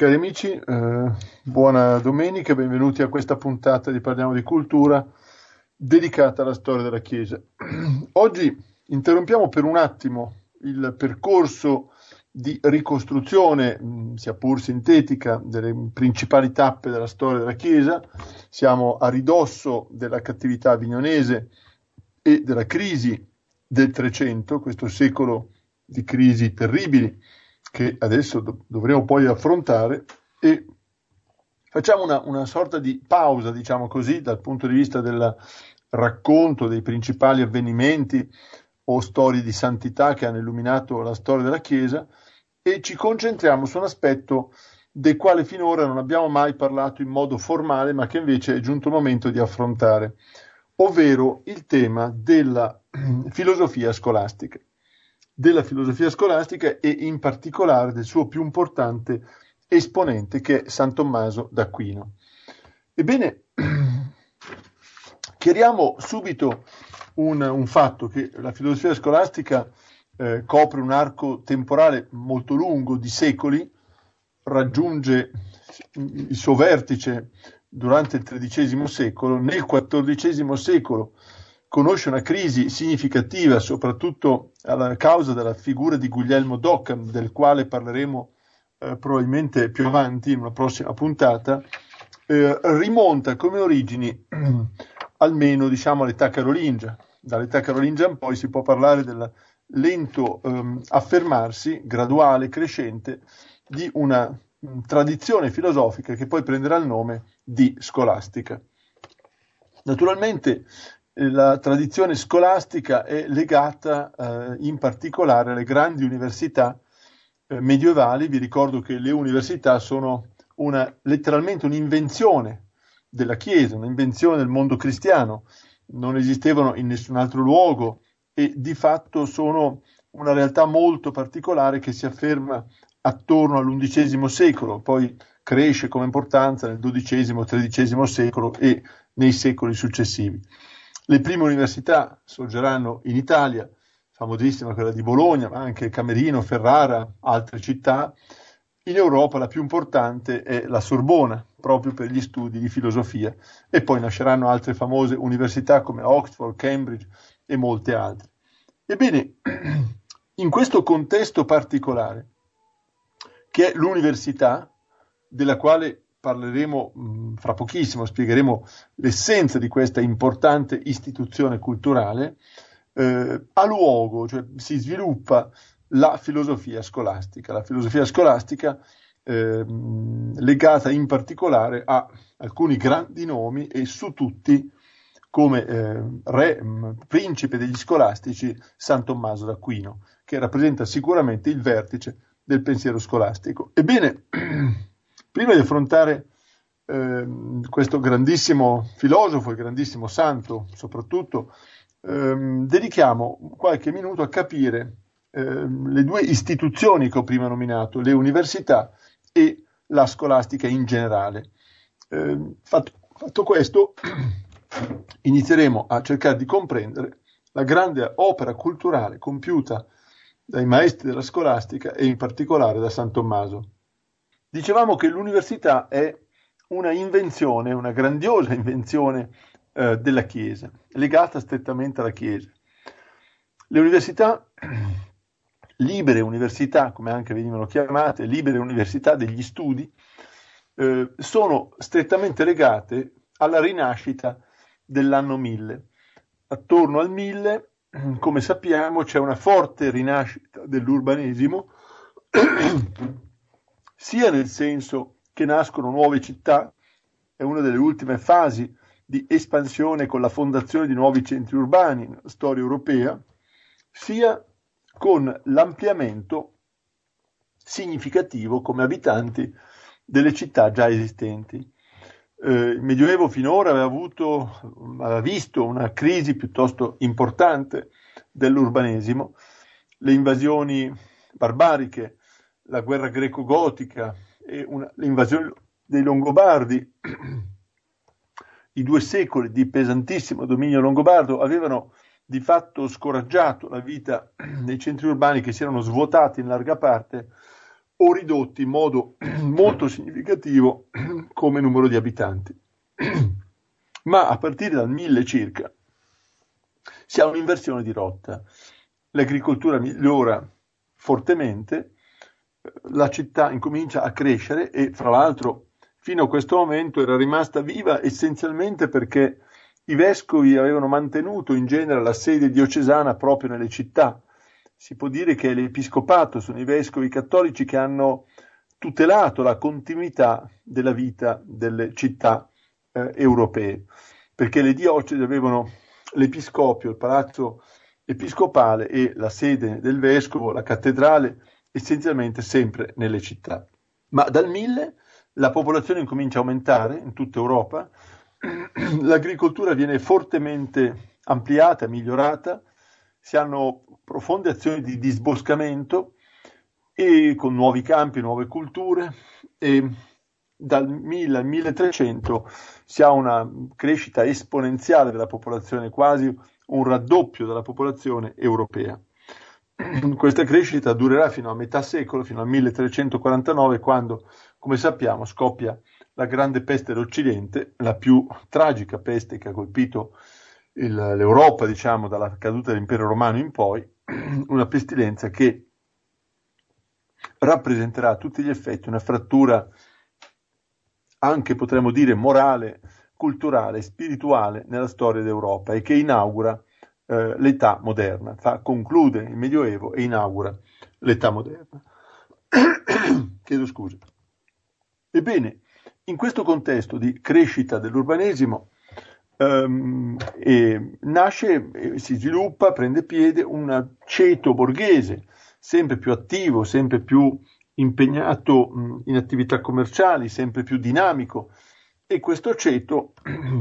Cari amici, buona domenica, benvenuti a questa puntata di Parliamo di Cultura dedicata alla storia della Chiesa. Oggi interrompiamo per un attimo il percorso di ricostruzione, sia pur sintetica, delle principali tappe della storia della Chiesa. Siamo a ridosso della cattività avignonese e della crisi del Trecento, questo secolo di crisi terribili che adesso dovremo poi affrontare, e facciamo una sorta di pausa, diciamo così, dal punto di vista del racconto dei principali avvenimenti o storie di santità che hanno illuminato la storia della Chiesa, e ci concentriamo su un aspetto del quale finora non abbiamo mai parlato in modo formale, ma che invece è giunto il momento di affrontare, ovvero il tema della filosofia scolastica e in particolare del suo più importante esponente, che è San Tommaso d'Aquino. Ebbene, chiariamo subito un fatto, che la filosofia scolastica copre un arco temporale molto lungo di secoli, raggiunge il suo vertice durante il XIII secolo, nel XIV secolo conosce una crisi significativa, soprattutto a causa della figura di Guglielmo d'Occam, del quale parleremo probabilmente più avanti in una prossima puntata. Rimonta come origini almeno, diciamo, all'età carolingia. Dall'età carolingia in poi si può parlare del lento affermarsi, graduale, crescente, di una tradizione filosofica che poi prenderà il nome di scolastica. Naturalmente la tradizione scolastica è legata in particolare alle grandi università medievali. Vi ricordo che le università sono letteralmente un'invenzione della Chiesa, un'invenzione del mondo cristiano, non esistevano in nessun altro luogo e di fatto sono una realtà molto particolare che si afferma attorno all'undicesimo secolo, poi cresce come importanza nel XII, XIII secolo e nei secoli successivi. Le prime università sorgeranno in Italia, famosissima quella di Bologna, ma anche Camerino, Ferrara, altre città. In Europa la più importante è la Sorbona, proprio per gli studi di filosofia, e poi nasceranno altre famose università come Oxford, Cambridge e molte altre. Ebbene, in questo contesto particolare, che è l'università, della quale parleremo fra pochissimo, spiegheremo l'essenza di questa importante istituzione culturale, ha luogo, cioè si sviluppa la filosofia scolastica. La filosofia scolastica legata in particolare a alcuni grandi nomi, e su tutti come principe degli scolastici San Tommaso d'Aquino, che rappresenta sicuramente il vertice del pensiero scolastico. Ebbene, prima di affrontare questo grandissimo filosofo e grandissimo santo, soprattutto, dedichiamo qualche minuto a capire le due istituzioni che ho prima nominato, le università e la scolastica in generale. Fatto questo, inizieremo a cercare di comprendere la grande opera culturale compiuta dai maestri della scolastica e in particolare da San Tommaso. Dicevamo che l'università è una invenzione, una grandiosa invenzione della Chiesa, legata strettamente alla Chiesa. Le università, libere università, come anche venivano chiamate, libere università degli studi, sono strettamente legate alla rinascita dell'anno 1000. Attorno al 1000, come sappiamo, c'è una forte rinascita dell'urbanesimo, sia nel senso che nascono nuove città, è una delle ultime fasi di espansione con la fondazione di nuovi centri urbani nella storia europea, sia con l'ampliamento significativo come abitanti delle città già esistenti. Il Medioevo finora aveva visto una crisi piuttosto importante dell'urbanesimo, le invasioni barbariche, la guerra greco-gotica e l'invasione dei Longobardi, i 2 secoli di pesantissimo dominio longobardo avevano di fatto scoraggiato la vita nei centri urbani, che si erano svuotati in larga parte. o ridotti in modo molto significativo come numero di abitanti. Ma a partire dal 1000 circa si ha un'inversione di rotta. L'agricoltura migliora fortemente, la città incomincia a crescere e fra l'altro fino a questo momento era rimasta viva essenzialmente perché i vescovi avevano mantenuto in genere la sede diocesana proprio nelle città. Si può dire che l'episcopato sono i vescovi cattolici che hanno tutelato la continuità della vita delle città europee, perché le diocesi avevano l'episcopio, il palazzo episcopale e la sede del vescovo, la cattedrale, essenzialmente sempre nelle città. Ma dal 1000 la popolazione incomincia a aumentare in tutta Europa, l'agricoltura viene fortemente ampliata, migliorata, si hanno profonde azioni di disboscamento e con nuovi campi, nuove culture, e dal 1000 al 1300 si ha una crescita esponenziale della popolazione, quasi un raddoppio della popolazione europea. Questa crescita durerà fino a metà secolo, fino al 1349, quando, come sappiamo, scoppia la grande peste d'Occidente, la più tragica peste che ha colpito l'Europa, diciamo, dalla caduta dell'impero romano in poi, una pestilenza che rappresenterà a tutti gli effetti una frattura anche, potremmo dire, morale, culturale, spirituale nella storia d'Europa e che inaugura l'età moderna, conclude il Medioevo e inaugura l'età moderna. Chiedo scusa. Ebbene, in questo contesto di crescita dell'urbanesimo nasce, si sviluppa, prende piede un ceto borghese sempre più attivo, sempre più impegnato in attività commerciali, sempre più dinamico, e questo ceto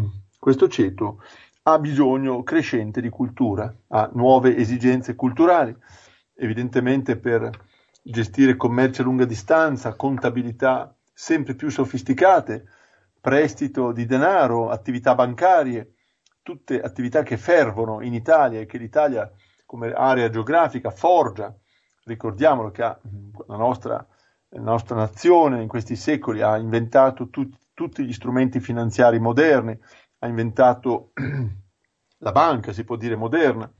ha bisogno crescente di cultura, ha nuove esigenze culturali, evidentemente per gestire commercio a lunga distanza, contabilità sempre più sofisticate, prestito di denaro, attività bancarie, tutte attività che fervono in Italia e che l'Italia come area geografica forgia. Ricordiamolo che la nostra nazione in questi secoli ha inventato tutti gli strumenti finanziari moderni, ha inventato la banca, si può dire moderna,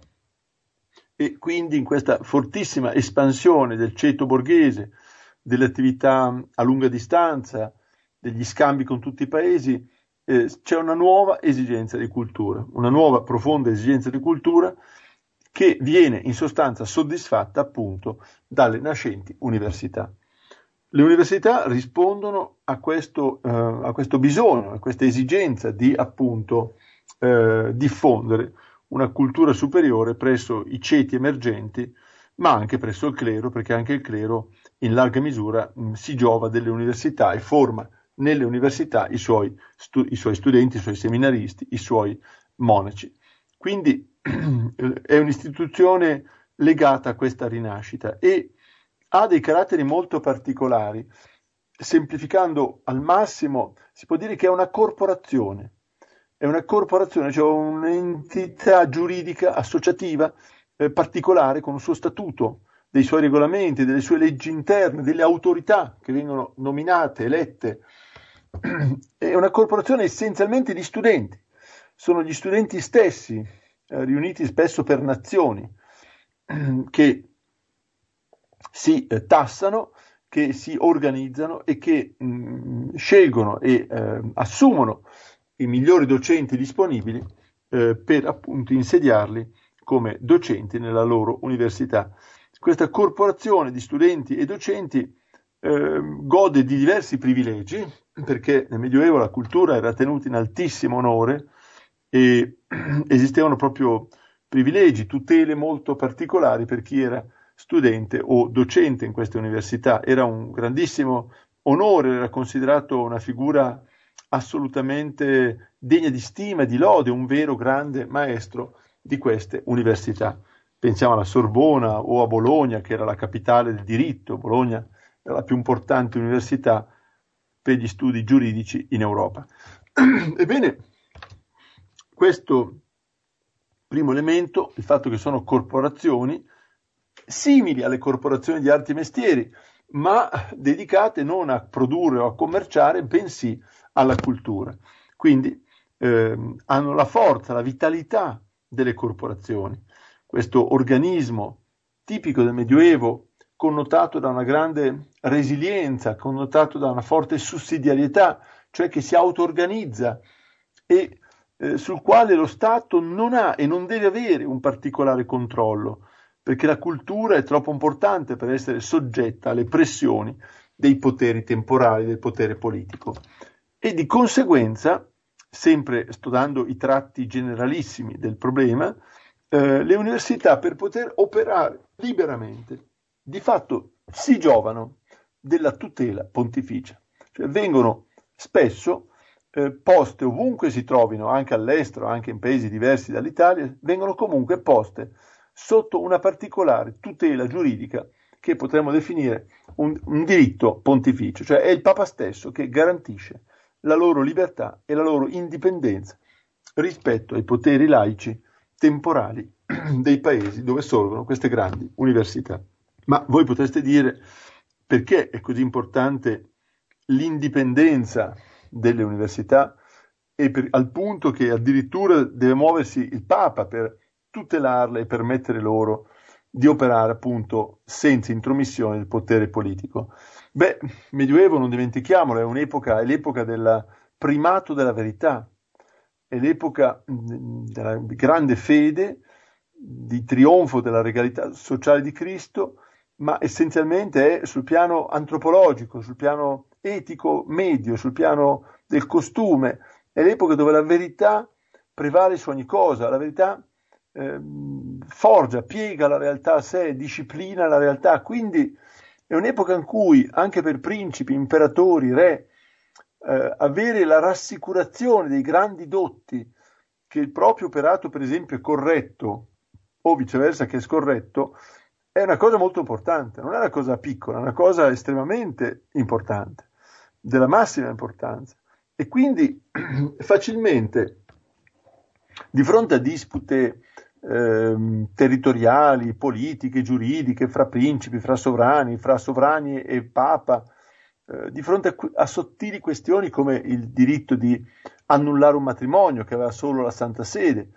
e quindi in questa fortissima espansione del ceto borghese, delle attività a lunga distanza, degli scambi con tutti i paesi, c'è una nuova esigenza di cultura, una nuova profonda esigenza di cultura che viene in sostanza soddisfatta appunto dalle nascenti università. Le università rispondono a questo bisogno, a questa esigenza di appunto diffondere una cultura superiore presso i ceti emergenti, ma anche presso il clero, perché anche il clero in larga misura si giova delle università e forma nelle università i suoi studenti, i suoi seminaristi, i suoi monaci. Quindi è un'istituzione legata a questa rinascita e ha dei caratteri molto particolari. Semplificando al massimo, si può dire che è una corporazione, cioè un'entità giuridica associativa particolare con un suo statuto, dei suoi regolamenti, delle sue leggi interne, delle autorità che vengono nominate, elette. È una corporazione essenzialmente di studenti, sono gli studenti stessi, riuniti spesso per nazioni, che si tassano, che si organizzano e che scelgono e assumono i migliori docenti disponibili per appunto insediarli come docenti nella loro università. Questa corporazione di studenti e docenti gode di diversi privilegi, perché nel Medioevo la cultura era tenuta in altissimo onore e esistevano proprio privilegi, tutele molto particolari per chi era studente o docente in queste università. Era un grandissimo onore, era considerato una figura assolutamente degna di stima e di lode, un vero grande maestro di queste università. Pensiamo alla Sorbona o a Bologna, che era la capitale del diritto. Bologna era la più importante università per gli studi giuridici in Europa. Ebbene, questo primo elemento, il fatto che sono corporazioni, simili alle corporazioni di arti e mestieri, ma dedicate non a produrre o a commerciare, bensì alla cultura. Quindi hanno la forza, la vitalità delle corporazioni. Questo organismo tipico del Medioevo, connotato da una grande resilienza, connotato da una forte sussidiarietà, cioè che si auto-organizza e sul quale lo Stato non ha e non deve avere un particolare controllo, perché la cultura è troppo importante per essere soggetta alle pressioni dei poteri temporali, del potere politico. E di conseguenza, sempre sto dando i tratti generalissimi del problema, le università, per poter operare liberamente, di fatto si giovano della tutela pontificia, cioè vengono spesso poste ovunque si trovino, anche all'estero, anche in paesi diversi dall'Italia, vengono comunque poste sotto una particolare tutela giuridica che potremmo definire un diritto pontificio, cioè è il Papa stesso che garantisce la loro libertà e la loro indipendenza rispetto ai poteri laici temporali dei paesi dove sorgono queste grandi università. Ma voi potreste dire perché è così importante l'indipendenza delle università al punto che addirittura deve muoversi il Papa per tutelarle e permettere loro di operare appunto senza intromissione del potere politico. Beh, Medioevo, non dimentichiamolo, è l'epoca del primato della verità, è l'epoca della grande fede, di trionfo della regalità sociale di Cristo, ma essenzialmente è sul piano antropologico, sul piano etico medio, sul piano del costume. È l'epoca dove la verità prevale su ogni cosa, la verità forgia, piega la realtà a sé, disciplina la realtà. Quindi è un'epoca in cui anche per principi, imperatori, re, avere la rassicurazione dei grandi dotti che il proprio operato, per esempio, è corretto o viceversa che è scorretto, è una cosa molto importante, non è una cosa piccola, è una cosa estremamente importante, della massima importanza. E quindi facilmente, di fronte a dispute territoriali, politiche, giuridiche, fra principi, fra sovrani e papa, di fronte a sottili questioni come il diritto di annullare un matrimonio che aveva solo la Santa Sede,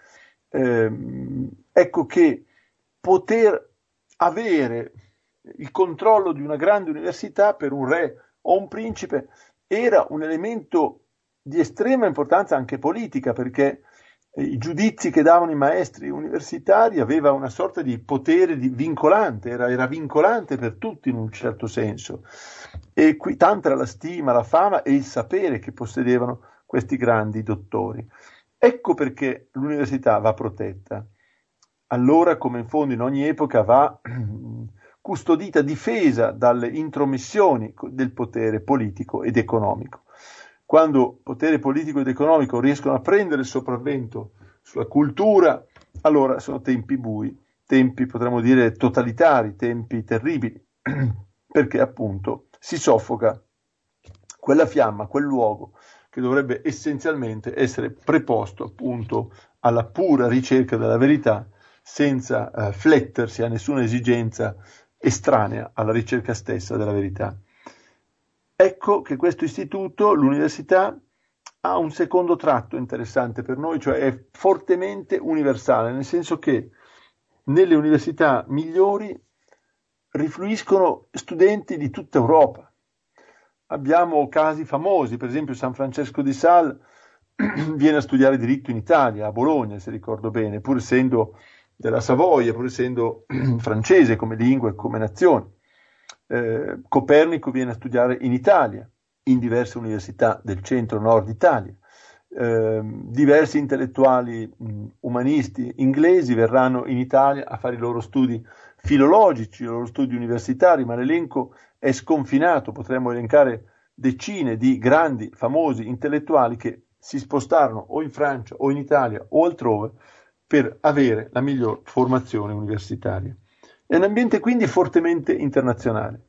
ecco che poter avere il controllo di una grande università per un re o un principe era un elemento di estrema importanza anche politica, perché i giudizi che davano i maestri universitari aveva una sorta di potere vincolante, era vincolante per tutti in un certo senso. E qui tanta era la stima, la fama e il sapere che possedevano questi grandi dottori. Ecco perché l'università va protetta. Allora, come in fondo in ogni epoca, va custodita, difesa dalle intromissioni del potere politico ed economico. Quando potere politico ed economico riescono a prendere il sopravvento sulla cultura, allora sono tempi bui, tempi potremmo dire totalitari, tempi terribili, perché appunto si soffoca quella fiamma, quel luogo che dovrebbe essenzialmente essere preposto appunto alla pura ricerca della verità, senza flettersi a nessuna esigenza estranea alla ricerca stessa della verità. Ecco che questo istituto, l'università, ha un secondo tratto interessante per noi, cioè è fortemente universale, nel senso che nelle università migliori rifluiscono studenti di tutta Europa. Abbiamo casi famosi, per esempio San Francesco di Sales viene a studiare diritto in Italia, a Bologna, se ricordo bene, pur essendo della Savoia, pur essendo francese come lingua e come nazione. Copernico viene a studiare in Italia, in diverse università del centro-nord Italia. Diversi intellettuali umanisti inglesi verranno in Italia a fare i loro studi filologici, i loro studi universitari, ma l'elenco è sconfinato, potremmo elencare decine di grandi, famosi intellettuali che si spostarono o in Francia o in Italia o altrove per avere la miglior formazione universitaria. È un ambiente quindi fortemente internazionale,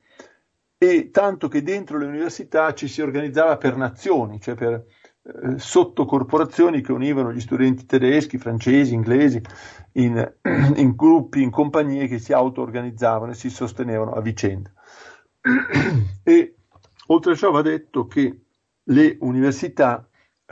e tanto che dentro le università ci si organizzava per nazioni, cioè per sottocorporazioni che univano gli studenti tedeschi, francesi, inglesi, in gruppi, in compagnie che si auto-organizzavano e si sostenevano a vicenda. E oltre a ciò va detto che le università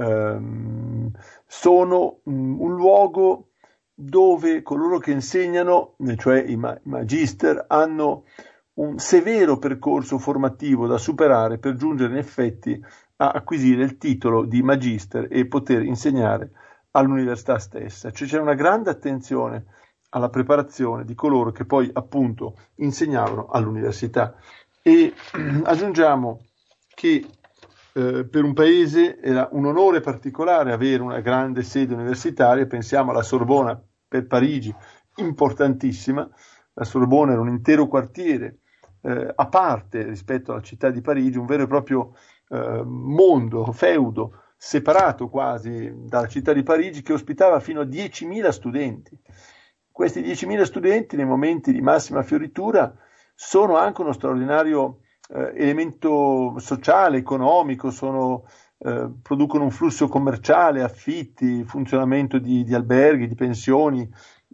sono un luogo dove coloro che insegnano, cioè i magister, hanno un severo percorso formativo da superare per giungere in effetti a acquisire il titolo di magister e poter insegnare all'università stessa. Cioè c'è una grande attenzione alla preparazione di coloro che poi appunto insegnavano all'università. E aggiungiamo che per un paese era un onore particolare avere una grande sede universitaria, pensiamo alla Sorbona per Parigi, importantissima. La Sorbona era un intero quartiere a parte rispetto alla città di Parigi, un vero e proprio mondo, feudo, separato quasi dalla città di Parigi, che ospitava fino a 10.000 studenti. Questi 10.000 studenti nei momenti di massima fioritura sono anche uno straordinario elemento sociale, economico, producono un flusso commerciale, affitti, funzionamento di alberghi, di pensioni,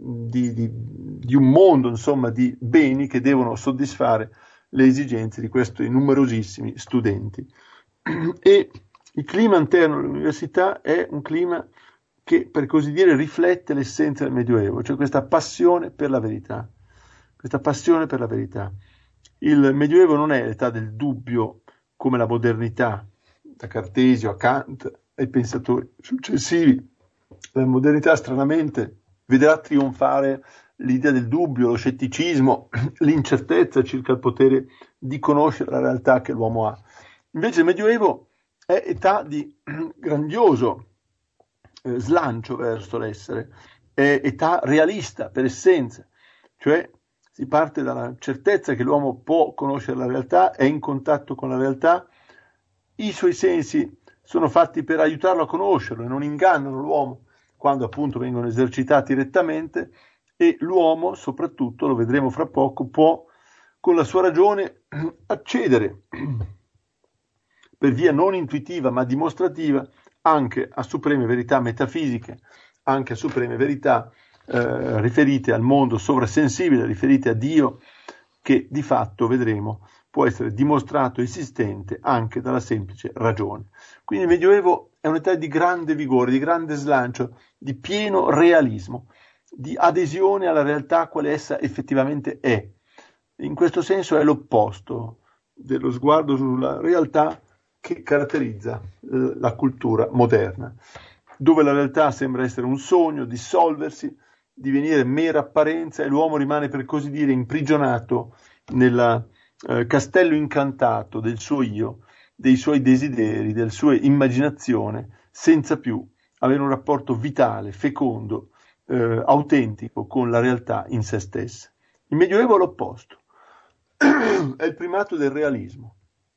di un mondo, insomma, di beni che devono soddisfare le esigenze di questi numerosissimi studenti. E il clima interno dell'università è un clima che, per così dire, riflette l'essenza del Medioevo, cioè questa passione per la verità. Questa passione per la verità. Il Medioevo non è l'età del dubbio come la modernità, da Cartesio a Kant ai pensatori successivi. La modernità, stranamente, vedrà trionfare l'idea del dubbio, lo scetticismo, l'incertezza circa il potere di conoscere la realtà che l'uomo ha. Invece il Medioevo è età di grandioso slancio verso l'essere, è età realista per essenza, cioè si parte dalla certezza che l'uomo può conoscere la realtà, è in contatto con la realtà, i suoi sensi sono fatti per aiutarlo a conoscerlo e non ingannano l'uomo quando appunto vengono esercitati rettamente, e l'uomo, soprattutto, lo vedremo fra poco, può con la sua ragione accedere per via non intuitiva ma dimostrativa anche a supreme verità metafisiche, anche a supreme verità riferite al mondo sovrasensibile, riferite a Dio, che di fatto, vedremo, può essere dimostrato esistente anche dalla semplice ragione. Quindi il Medioevo è un'età di grande vigore, di grande slancio, di pieno realismo, di adesione alla realtà quale essa effettivamente è. In questo senso è l'opposto dello sguardo sulla realtà che caratterizza la cultura moderna, dove la realtà sembra essere un sogno, dissolversi, divenire mera apparenza, e l'uomo rimane, per così dire, imprigionato nel castello incantato del suo io, dei suoi desideri, della sua immaginazione, senza più avere un rapporto vitale, fecondo, autentico con la realtà in se stessa. Il Medioevo è l'opposto, è il primato del realismo,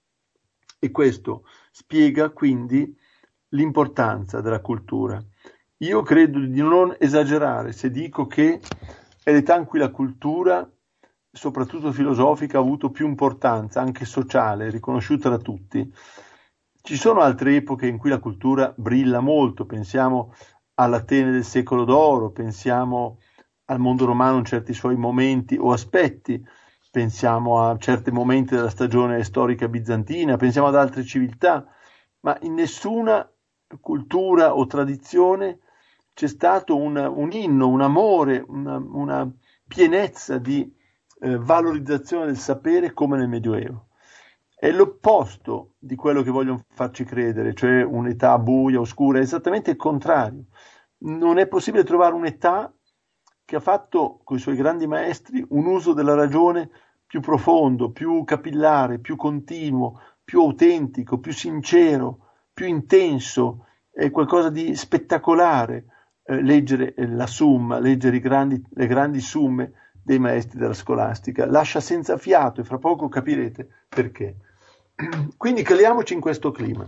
e questo spiega quindi l'importanza della cultura. Io credo di non esagerare se dico che è l'età in cui la cultura, soprattutto filosofica, ha avuto più importanza, anche sociale, riconosciuta da tutti. Ci sono altre epoche in cui la cultura brilla molto, pensiamo all'Atene del secolo d'oro, pensiamo al mondo romano in certi suoi momenti o aspetti, pensiamo a certi momenti della stagione storica bizantina, pensiamo ad altre civiltà, ma in nessuna cultura o tradizione c'è stato un inno, un amore, una pienezza di valorizzazione del sapere come nel Medioevo. È l'opposto di quello che vogliono farci credere, cioè un'età buia, oscura, è esattamente il contrario. Non è possibile trovare un'età che ha fatto con i suoi grandi maestri un uso della ragione più profondo, più capillare, più continuo, più autentico, più sincero, più intenso, è qualcosa di spettacolare leggere la Summa, leggere le grandi summe dei maestri della scolastica, lascia senza fiato, e fra poco capirete perché. Quindi caliamoci in questo clima,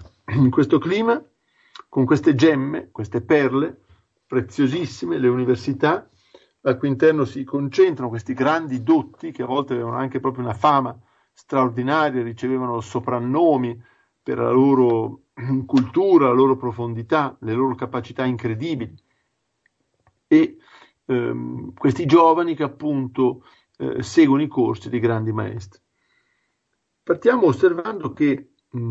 con queste gemme, queste perle preziosissime, le università, al cui interno si concentrano questi grandi dotti, che a volte avevano anche proprio una fama straordinaria, ricevevano soprannomi per la loro cultura, la loro profondità, le loro capacità incredibili. E questi giovani che appunto seguono i corsi dei grandi maestri. Partiamo osservando che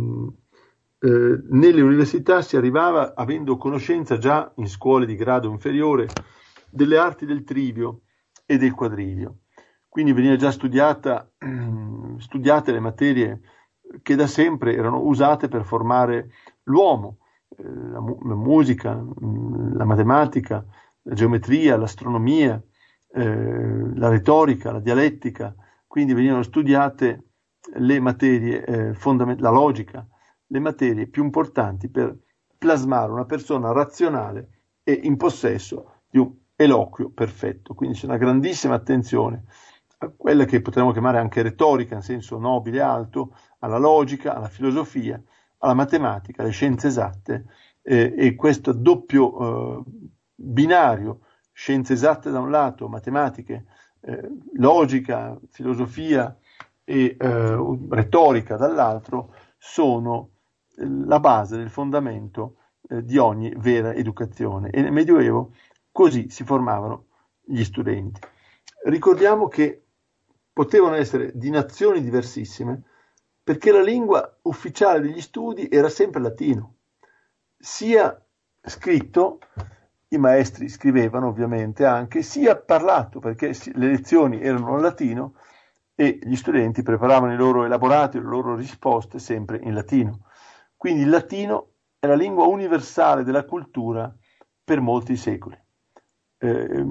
nelle università si arrivava avendo conoscenza già in scuole di grado inferiore delle arti del trivio e del quadrivio. Quindi veniva già studiate le materie che da sempre erano usate per formare l'uomo, la musica, la matematica, la geometria, l'astronomia, la retorica, la dialettica. Quindi venivano studiate le materie la logica, le materie più importanti per plasmare una persona razionale e in possesso di un eloquio perfetto. Quindi c'è una grandissima attenzione a quella che potremmo chiamare anche retorica in senso nobile e alto, alla logica, alla filosofia, alla matematica, alle scienze esatte, e questo doppio binario, scienze esatte da un lato, matematiche, logica, filosofia e retorica dall'altro, sono la base del fondamento di ogni vera educazione. E nel Medioevo così si formavano gli studenti. Ricordiamo che potevano essere di nazioni diversissime perché la lingua ufficiale degli studi era sempre latino, sia scritto, i maestri scrivevano ovviamente anche, sia parlato, perché le lezioni erano in latino e gli studenti preparavano i loro elaborati, le loro risposte sempre in latino. Quindi il latino è la lingua universale della cultura per molti secoli, per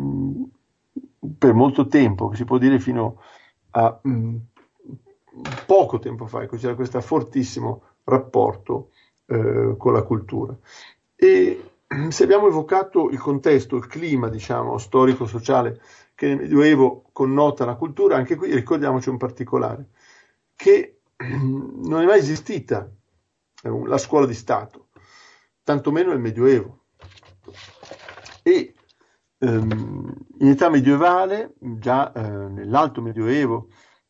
molto tempo, si può dire fino a poco tempo fa, c'era questo fortissimo rapporto con la cultura. E se abbiamo evocato il contesto, il clima, diciamo, storico-sociale che nel Medioevo connota la cultura, anche qui ricordiamoci un particolare, che non è mai esistita la scuola di Stato, tantomeno nel Medioevo. E in età medievale, già nell'Alto Medioevo,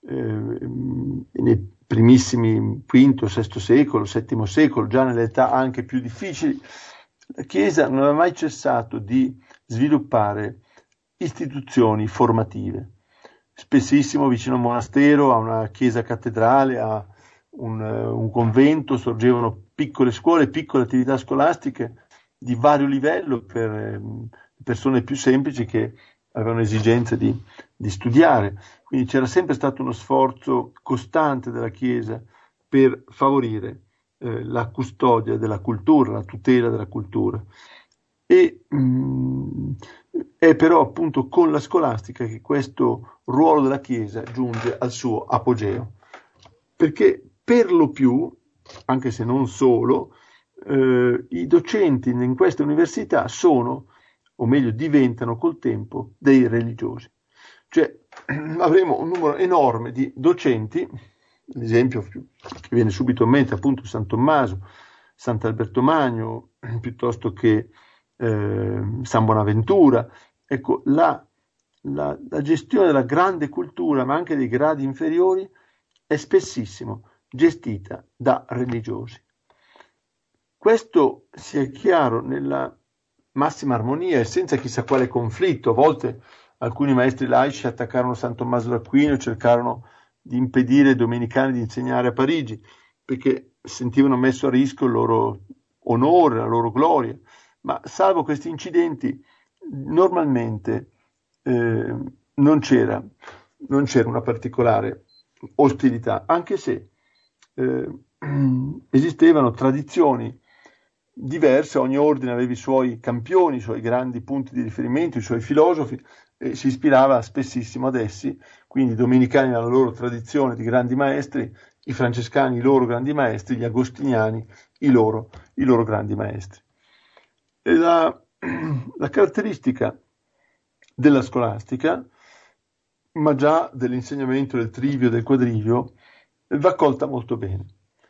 nei primissimi V, VI secolo, VII secolo, già nelle età anche più difficili, la Chiesa non aveva mai cessato di sviluppare istituzioni formative. Spessissimo vicino a un monastero, a una chiesa cattedrale, a un convento, sorgevano piccole scuole, piccole attività scolastiche di vario livello per persone più semplici che avevano esigenze di studiare. Quindi c'era sempre stato uno sforzo costante della Chiesa per favorire la custodia della cultura, la tutela della cultura. E è però appunto con la scolastica che questo ruolo della Chiesa giunge al suo apogeo, perché per lo più, anche se non solo, i docenti in queste università sono, o meglio diventano col tempo, dei religiosi. Cioè avremo un numero enorme di docenti, l'esempio che viene subito in mente appunto San Tommaso, Sant'Alberto Magno, piuttosto che San Bonaventura. Ecco, la gestione della grande cultura, ma anche dei gradi inferiori, è spessissimo gestita da religiosi. Questo sia chiaro nella massima armonia e senza chissà quale conflitto. A volte alcuni maestri laici attaccarono San Tommaso d'Aquino e cercarono di impedire ai domenicani di insegnare a Parigi, perché sentivano messo a rischio il loro onore, la loro gloria. Ma salvo questi incidenti, normalmente non c'era una particolare ostilità, anche se esistevano tradizioni diverse, ogni ordine aveva i suoi campioni, i suoi grandi punti di riferimento, i suoi filosofi, e si ispirava spessissimo ad essi. Quindi i domenicani alla loro tradizione di grandi maestri, i francescani i loro grandi maestri, gli agostiniani i loro grandi maestri. E la caratteristica della scolastica, ma già dell'insegnamento del trivio e del quadrivio, va colta molto bene.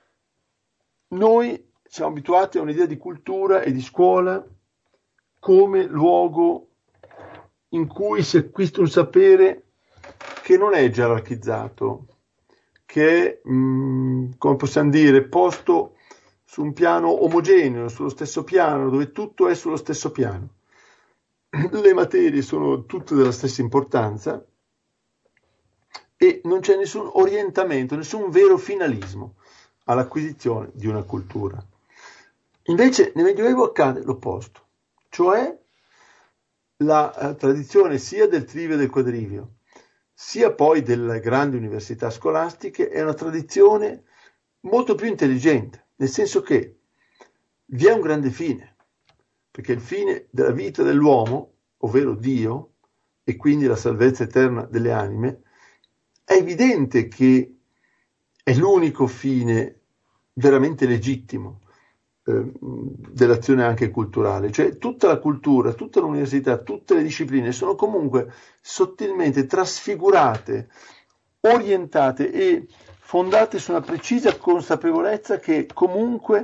Noi siamo abituati a un'idea di cultura e di scuola come luogo in cui si acquista un sapere che non è gerarchizzato, che è, come possiamo dire, posto su un piano omogeneo, sullo stesso piano, dove tutto è sullo stesso piano. Le materie sono tutte della stessa importanza e non c'è nessun orientamento, nessun vero finalismo all'acquisizione di una cultura. Invece nel Medioevo accade l'opposto, cioè la tradizione sia del trivio e del quadrivio, sia poi delle grandi università scolastiche è una tradizione molto più intelligente, nel senso che vi è un grande fine, perché il fine della vita dell'uomo, ovvero Dio, e quindi la salvezza eterna delle anime, è evidente che è l'unico fine veramente legittimo dell'azione anche culturale, cioè tutta la cultura, tutta l'università, tutte le discipline sono comunque sottilmente trasfigurate, orientate e fondate su una precisa consapevolezza che comunque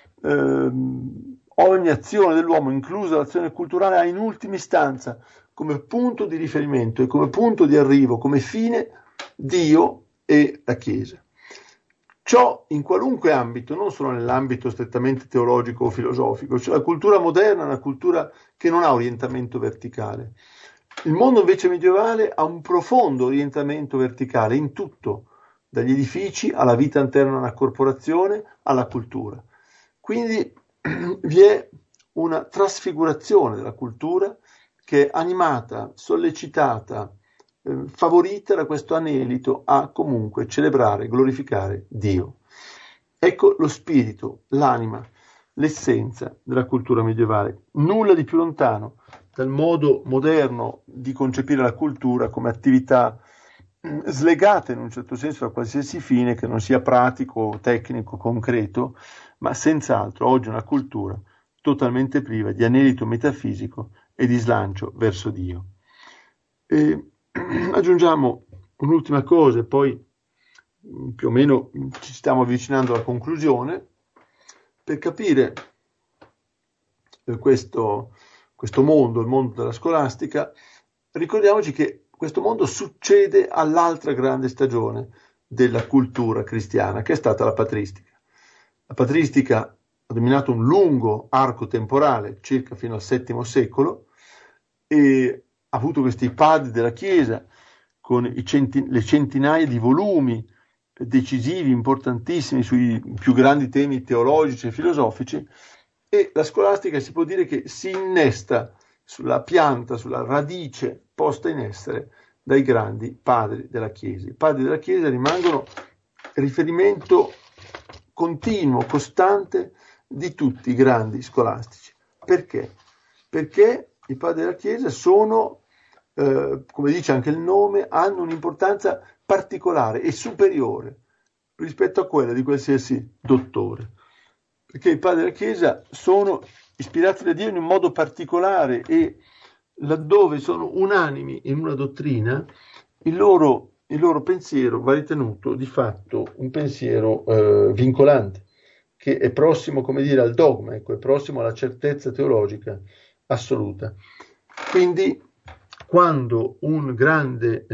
ogni azione dell'uomo, inclusa l'azione culturale, ha in ultima istanza come punto di riferimento e come punto di arrivo, come fine, Dio e la Chiesa. Ciò in qualunque ambito, non solo nell'ambito strettamente teologico o filosofico, cioè la cultura moderna è una cultura che non ha orientamento verticale. Il mondo invece medievale ha un profondo orientamento verticale in tutto, dagli edifici alla vita interna alla corporazione, alla cultura. Quindi vi è una trasfigurazione della cultura che è animata, sollecitata, favorita da questo anelito a comunque celebrare, glorificare Dio. Ecco lo spirito, l'anima, l'essenza della cultura medievale. Nulla di più lontano dal modo moderno di concepire la cultura come attività slegata in un certo senso da qualsiasi fine che non sia pratico, tecnico, concreto, ma senz'altro oggi una cultura totalmente priva di anelito metafisico e di slancio verso Dio. E aggiungiamo un'ultima cosa e poi più o meno ci stiamo avvicinando alla conclusione. Per capire questo mondo, il mondo della scolastica, ricordiamoci che questo mondo succede all'altra grande stagione della cultura cristiana, che è stata la patristica. La patristica ha dominato un lungo arco temporale, circa fino al VII secolo, e ha avuto questi padri della Chiesa con le centinaia di volumi decisivi, importantissimi sui più grandi temi teologici e filosofici, e la scolastica si può dire che si innesta sulla pianta, sulla radice posta in essere dai grandi padri della Chiesa. I padri della Chiesa rimangono riferimento continuo, costante di tutti i grandi scolastici. Perché? Perché i padri della Chiesa sono, come dice anche il nome, hanno un'importanza particolare e superiore rispetto a quella di qualsiasi dottore. Perché i padri della Chiesa sono ispirati da Dio in un modo particolare e laddove sono unanimi in una dottrina, il loro pensiero va ritenuto di fatto un pensiero vincolante, che è prossimo, come dire, al dogma, ecco, è prossimo alla certezza teologica assoluta. Quindi, quando un grande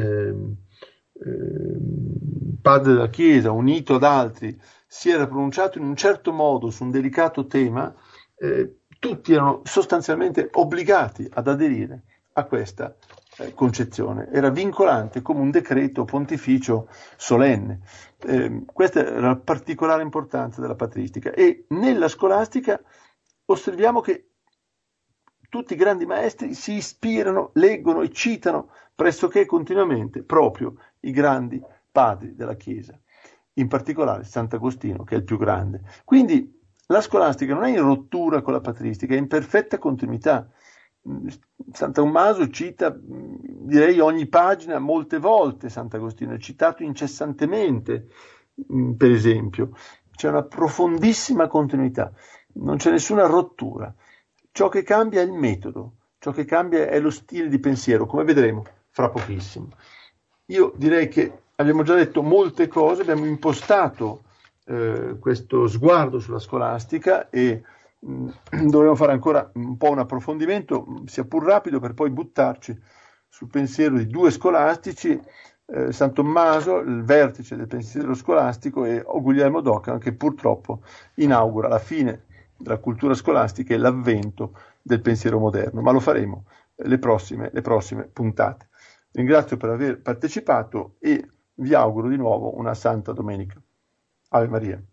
padre della Chiesa, unito ad altri, si era pronunciato in un certo modo su un delicato tema, tutti erano sostanzialmente obbligati ad aderire a questa concezione. Era vincolante come un decreto pontificio solenne. Questa era la particolare importanza della patristica. E nella scolastica osserviamo che tutti i grandi maestri si ispirano, leggono e citano pressoché continuamente proprio i grandi padri della Chiesa, in particolare Sant'Agostino, che è il più grande. Quindi la scolastica non è in rottura con la patristica, è in perfetta continuità. Santa Tommaso cita, direi, ogni pagina molte volte Sant'Agostino, è citato incessantemente, per esempio. C'è una profondissima continuità, non c'è nessuna rottura. Ciò che cambia è il metodo, ciò che cambia è lo stile di pensiero, come vedremo fra pochissimo. Io direi che abbiamo già detto molte cose, abbiamo impostato questo sguardo sulla scolastica e dovremo fare ancora un po' un approfondimento, sia pur rapido, per poi buttarci sul pensiero di due scolastici, San Tommaso, il vertice del pensiero scolastico, e Guglielmo d'Ockham, che purtroppo inaugura la fine della cultura scolastica e l'avvento del pensiero moderno, ma lo faremo le prossime puntate. Ringrazio per aver partecipato e vi auguro di nuovo una santa domenica. Ave Maria.